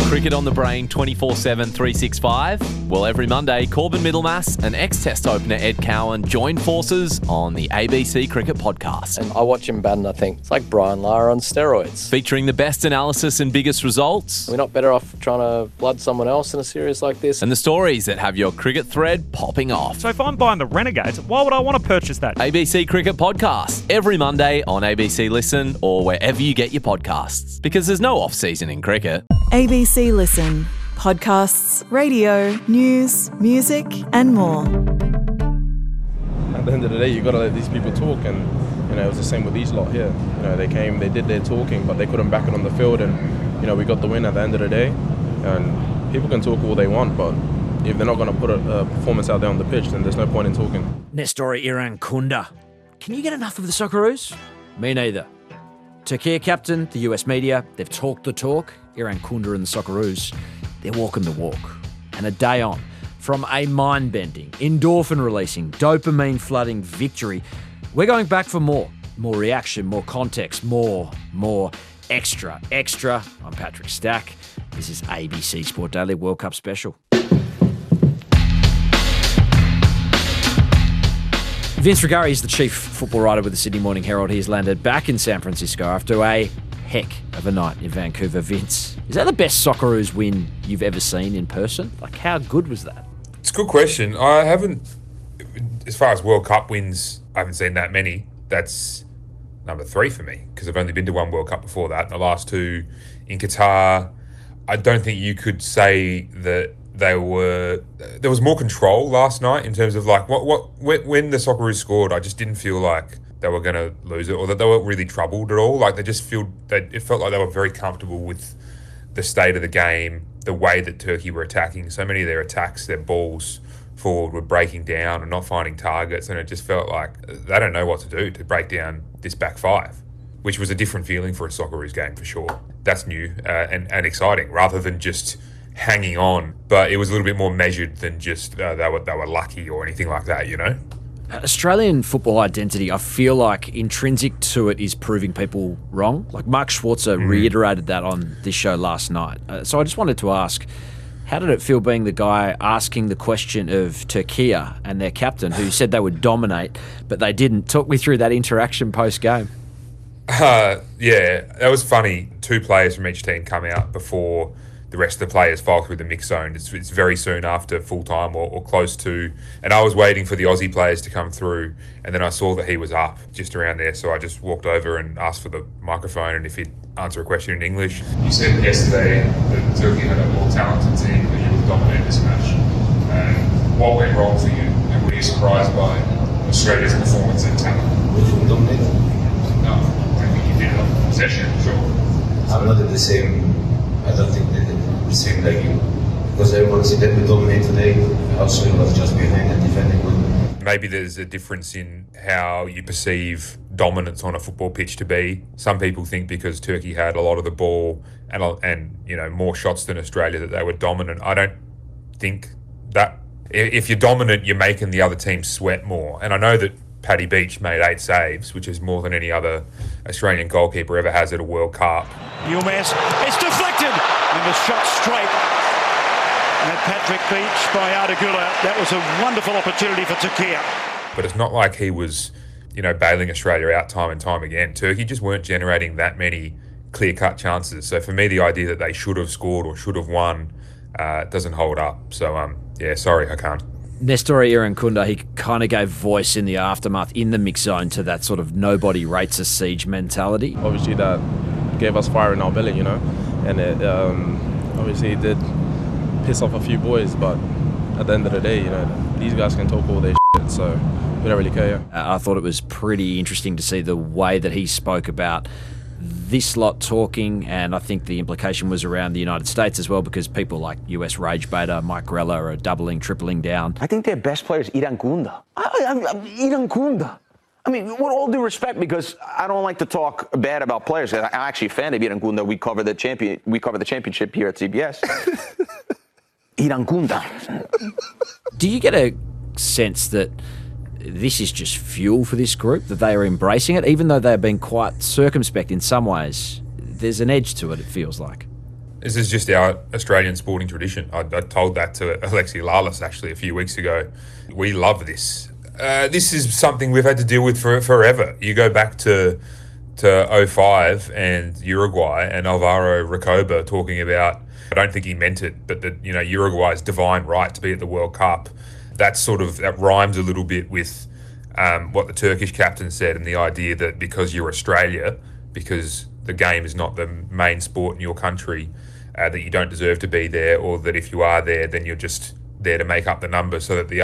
Cricket on the brain 24/7, 365. Well, every Monday, Corbin Middlemass and ex-Test opener Ed Cowan join forces on the ABC Cricket Podcast. And I watch him bat and I think, it's like Brian Lara on steroids. Featuring the best analysis and biggest results. We're not better off trying to blood someone else in a series like this. And the stories that have your cricket thread popping off. So if I'm buying the Renegades, why would I want to purchase that? ABC Cricket Podcast, every Monday on ABC Listen or wherever you get your podcasts. Because there's no off-season in cricket. ABC Listen. Podcasts, radio, news, music and more. At the end of the day, you got to let these people talk, and it was the same with these lot here. They came, they did their talking, but they couldn't back it on the field, and we got the win at the end of the day. And people can talk all they want, but if they're not going to put a performance out there on the pitch, then there's no point in talking. Nestori Irankunda. Can you get enough of the Socceroos? Me neither. Turkey captain, the US media, they've talked the talk. Irankunda and the Socceroos, they're walking the walk. And a day on from a mind-bending, endorphin-releasing, dopamine-flooding victory, we're going back for more. More reaction, more context, more extra. I'm Patrick Stack. This is ABC Sport Daily World Cup Special. Vince Rigari is the chief football writer with the Sydney Morning Herald. He's landed back in San Francisco after a heck of a night in Vancouver. Vince, is that the best Socceroos win you've ever seen in person? How good was that? It's a good question. I haven't, as far as World Cup wins, I haven't seen that many. That's number 3 for me, because I've only been to one World Cup before that. And the last 2 in Qatar, I don't think you could say that there was more control last night in terms of when the Socceroos scored, I just didn't feel like they were going to lose it or that they weren't really troubled at all. It felt like they were very comfortable with the state of the game, the way that Turkey were attacking. So many of their attacks, their balls forward were breaking down and not finding targets, and it just felt like they don't know what to do to break down this back 5, which was a different feeling for a Socceroos game for sure. That's new and exciting, rather than just hanging on, but it was a little bit more measured than just they were lucky or anything like that, Australian football identity, I feel like intrinsic to it is proving people wrong. Mark Schwarzer reiterated that on this show last night. So I just wanted to ask, how did it feel being the guy asking the question of Turkey and their captain, who said they would dominate, but they didn't? Talk me through that interaction post-game. Yeah, that was funny. 2 players from each team come out before the rest of the players file through the mix zone. It's very soon after full time or close to. And I was waiting for the Aussie players to come through, and then I saw that he was up just around there. So I just walked over and asked for the microphone and if he'd answer a question in English. You said yesterday that Turkey had a more talented team, that you would dominate this match. And what went wrong for you? And were you surprised by Australia's performance and talent? We didn't dominate. No, I think you did on possession, sure. I'm not at the same. I don't think they did the same like you. Because everyone said that we dominate today. Australia was just behind and defending good. Maybe there's a difference in how you perceive dominance on a football pitch to be. Some people think because Turkey had a lot of the ball and more shots than Australia that they were dominant. I don't think that. If you're dominant, you're making the other team sweat more. And I know that Paddy Beach made 8 saves, which is more than any other Australian goalkeeper ever has at a World Cup. Yilmaz, it's deflected, and the shot straight. And Patrick Beach by Ardagula, that was a wonderful opportunity for Turkey. But it's not like he was, bailing Australia out time and time again. Turkey just weren't generating that many clear-cut chances. So for me, the idea that they should have scored or should have won doesn't hold up. So, sorry, I can't. Nestori Irankunda, he kind of gave voice in the aftermath in the mix zone to that sort of nobody rates a siege mentality. Obviously that gave us fire in our belly, and it obviously did piss off a few boys, but at the end of the day, these guys can talk all their shit, so we don't really care. I thought it was pretty interesting to see the way that he spoke about this lot talking, and I think the implication was around the United States as well, because people like US rage baiter Mike Grella are doubling, tripling down. I think their best player is Irankunda. Irankunda. I mean, with all due respect, because I don't like to talk bad about players. I'm actually a fan of Irankunda. We cover the championship here at CBS. Irankunda. Do you get a sense that this is just fuel for this group, that they are embracing it, even though they've been quite circumspect in some ways? There's an edge to it, it feels like. This is just our Australian sporting tradition. I told that to Alexi Lalas actually a few weeks ago. We love this. This is something we've had to deal with for forever. You go back to 05 and Uruguay and Alvaro Recoba talking about, I don't think he meant it, but that, Uruguay's divine right to be at the World Cup. That rhymes a little bit with what the Turkish captain said, and the idea that because you're Australia, because the game is not the main sport in your country, that you don't deserve to be there, or that if you are there, then you're just there to make up the number so that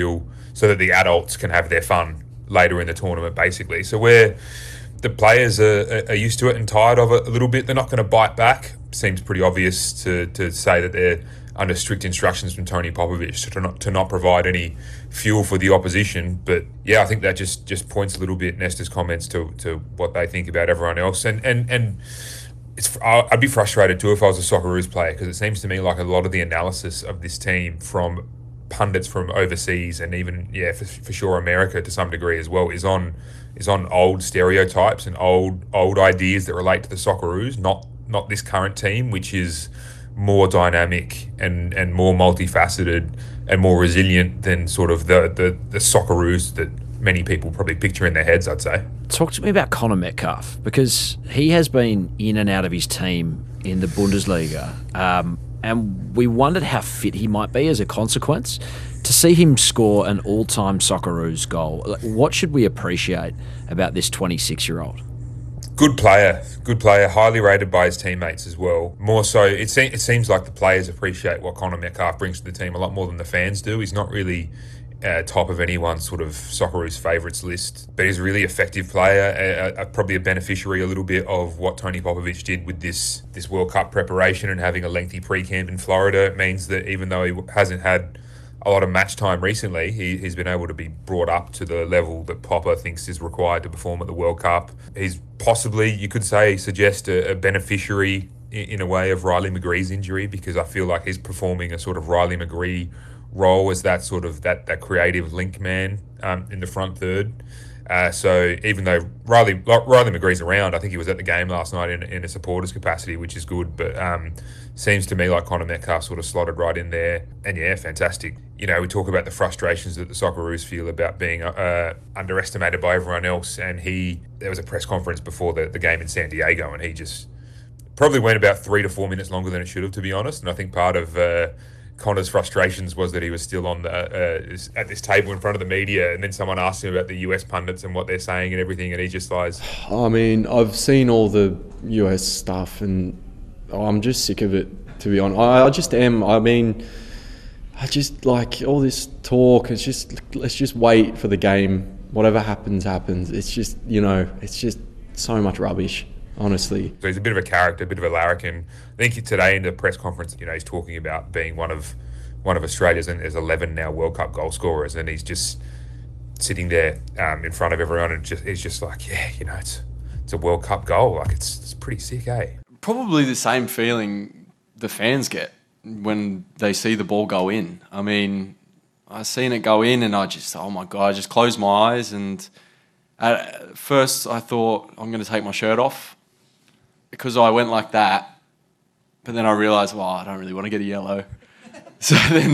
the adults can have their fun later in the tournament, basically. So where the players are used to it and tired of it a little bit, they're not going to bite back. Seems pretty obvious to say that they're under strict instructions from Tony Popovic to not provide any fuel for the opposition. But yeah, I think that just points a little bit, Nesta's comments, to what they think about everyone else. And I'd be frustrated too if I was a Socceroos player, because it seems to me like a lot of the analysis of this team from pundits from overseas, and even for sure America to some degree as well, is on old stereotypes and old ideas that relate to the Socceroos, not this current team, which is more dynamic and more multifaceted and more resilient than sort of the Socceroos that many people probably picture in their heads, I'd say. Talk to me about Connor Metcalf, because he has been in and out of his team in the Bundesliga, and we wondered how fit he might be as a consequence. To see him score an all-time Socceroos goal, what should we appreciate about this 26-year-old? Good player, highly rated by his teammates as well. More so, it seems like the players appreciate what Connor Metcalf brings to the team a lot more than the fans do. He's not really top of anyone's sort of Socceroos favourites list, but he's a really effective player, probably a beneficiary a little bit of what Tony Popovic did with this World Cup preparation and having a lengthy pre-camp in Florida. It means that even though he hasn't had a lot of match time recently, he's been able to be brought up to the level that Popper thinks is required to perform at the World Cup. He's possibly, you could say, suggest a beneficiary in a way of Riley McGree's injury, because I feel like he's performing a sort of Riley McGree role as that sort of that creative link man in the front third. So even though Riley McGree's around, I think he was at the game last night in a supporters capacity, which is good. But seems to me like Connor Metcalf sort of slotted right in there. And yeah, fantastic. We talk about the frustrations that the Socceroos feel about being underestimated by everyone else. And there was a press conference before the game in San Diego, and he just probably went about 3 to 4 minutes longer than it should have, to be honest. And I think part of Connor's frustrations was that he was still on at this table in front of the media, and then someone asked him about the US pundits and what they're saying and everything, and he just lies. I mean, I've seen all the US stuff, and I'm just sick of it, to be honest. I just am. I mean, I just like all this talk. It's just, let's just wait for the game. Whatever happens, happens. It's just, it's just so much rubbish, honestly. So he's a bit of a character, a bit of a larrikin. I think today in the press conference, he's talking about being one of Australia's, and there's 11 now World Cup goal scorers, and he's just sitting there in front of everyone, and he's just like, it's a World Cup goal. Like it's pretty sick, eh? Probably the same feeling the fans get when they see the ball go in. I mean, I seen it go in, and I just, oh my God, I just closed my eyes, and at first I thought I'm going to take my shirt off because I went like that. But then I realised, I don't really want to get a yellow. So then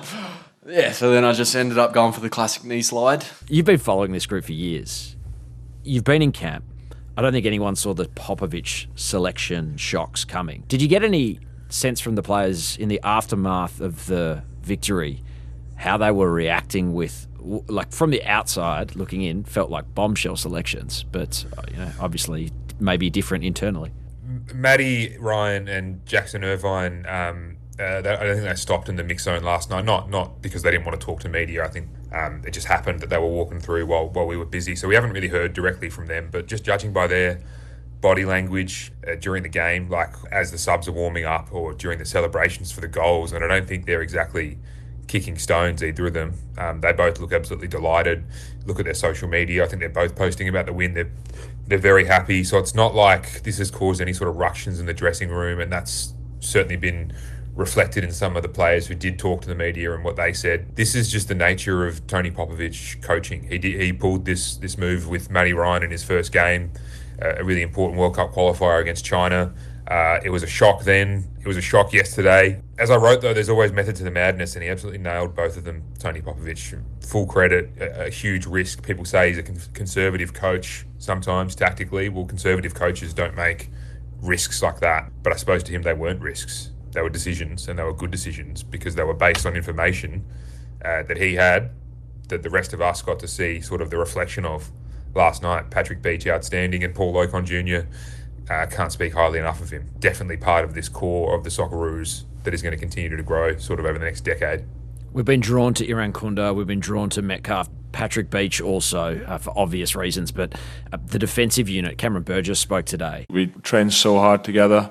I just ended up going for the classic knee slide. You've been following this group for years. You've been in camp. I don't think anyone saw the Popovic selection shocks coming. Did you get any sense from the players in the aftermath of the victory how they were reacting with, like from the outside looking in, felt like bombshell selections, but obviously maybe different internally? Matty Ryan and Jackson Irvine, I don't think they stopped in the mix zone last night. Not because they didn't want to talk to media. I think it just happened that they were walking through while we were busy. So we haven't really heard directly from them. But just judging by their body language during the game, like as the subs are warming up or during the celebrations for the goals, and I don't think they're exactly kicking stones, either of them. They both look absolutely delighted. Look at their social media. I think they're both posting about the win. They're very happy. So it's not like this has caused any sort of ructions in the dressing room, and that's certainly been reflected in some of the players who did talk to the media and what they said. This is just the nature of Tony Popovic coaching. He pulled this move with Matty Ryan in his first game, a really important World Cup qualifier against China. It was a shock then. It was a shock yesterday. As I wrote, though, there's always method to the madness, and he absolutely nailed both of them. Tony Popovic, full credit, a huge risk. People say he's a conservative coach sometimes, tactically. Well, conservative coaches don't make risks like that. But I suppose to him they weren't risks. They were decisions, and they were good decisions because they were based on information that he had, that the rest of us got to see sort of the reflection of last night. Patrick Beach outstanding, and Paul Locon Jr., can't speak highly enough of him. Definitely part of this core of the Socceroos that is going to continue to grow sort of over the next decade. We've been drawn to Irankunda, we've been drawn to Metcalf, Patrick Beach also, for obvious reasons, but the defensive unit, Cameron Burgess spoke today. We train so hard together.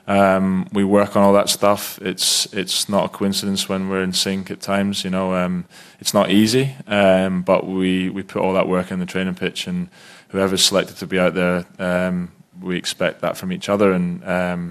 We work on all that stuff. It's not a coincidence when we're in sync at times. It's not easy, but we put all that work in the training pitch, and whoever's selected to be out there, we expect that from each other. And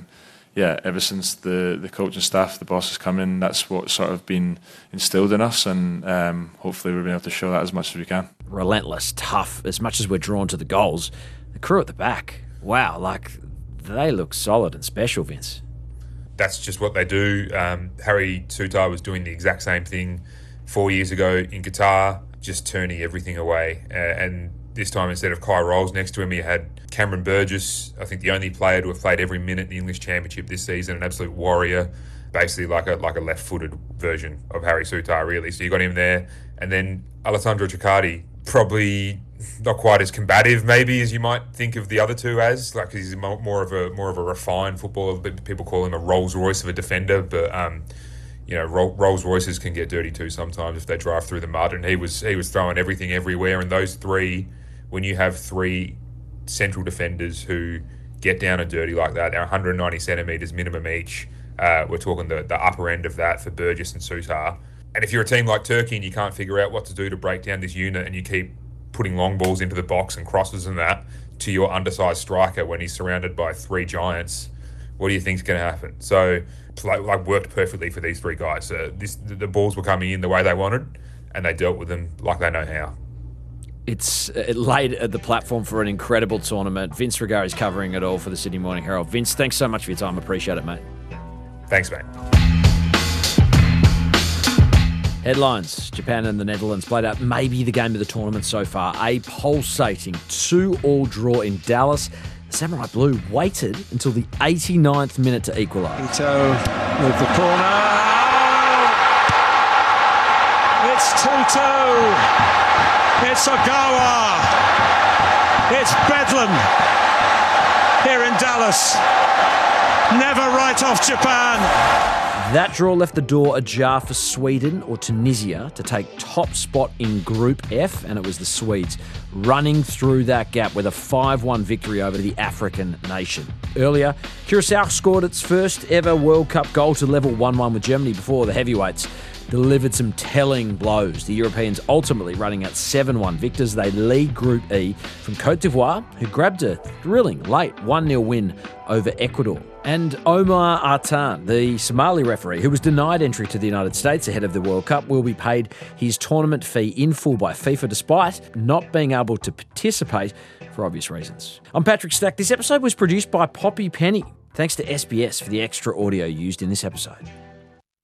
ever since the coaching staff, the bosses come in, that's what's sort of been instilled in us, and hopefully we've been able to show that as much as we can. Relentless, tough. As much as we're drawn to the goals, the crew at the back, wow, they look solid and special, Vince. That's just what they do. Harry Souttar was doing the exact same thing 4 years ago in Qatar, just turning everything away. And this time, instead of Kai Rolls next to him, he had Cameron Burgess, I think the only player to have played every minute in the English Championship this season, an absolute warrior, basically like a left-footed version of Harry Souttar, really. So you got him there. And then Alessandro Ciccardi, probably not quite as combative maybe as you might think of the other two as, he's more of a refined footballer. People call him a Rolls Royce of a defender, but Rolls Royces can get dirty too sometimes if they drive through the mud, and he was throwing everything everywhere. And those three, when you have three central defenders who get down and dirty like that, they're 190 centimetres minimum each. We're talking the upper end of that for Burgess and Souttar. And if you're a team like Turkey and you can't figure out what to do to break down this unit, and you keep putting long balls into the box and crosses and that to your undersized striker when he's surrounded by three giants, what do you think's going to happen? So, worked perfectly for these three guys. The balls were coming in the way they wanted, and they dealt with them like they know how. It laid at the platform for an incredible tournament. Vince Rigari's covering it all for the Sydney Morning Herald. Vince, thanks so much for your time. Appreciate it, mate. Thanks, mate. Headlines. Japan and the Netherlands played out maybe the game of the tournament so far. A pulsating 2-2 draw in Dallas. The Samurai Blue waited until the 89th minute to equalise. Ito with the corner. It's 2-2. It's Ogawa. It's Bedlam here in Dallas. Never write off Japan. That draw left the door ajar for Sweden or Tunisia to take top spot in Group F, and it was the Swedes running through that gap with a 5-1 victory over the African nation. Earlier, Curacao scored its first ever World Cup goal to level 1-1 with Germany before the heavyweights delivered some telling blows. The Europeans ultimately running out 7-1 victors. They lead Group E from Cote d'Ivoire, who grabbed a thrilling late 1-0 win over Ecuador. And Omar Artan, the Somali referee, who was denied entry to the United States ahead of the World Cup, will be paid his tournament fee in full by FIFA despite not being able to participate for obvious reasons. I'm Patrick Stack. This episode was produced by Poppy Penny. Thanks to SBS for the extra audio used in this episode.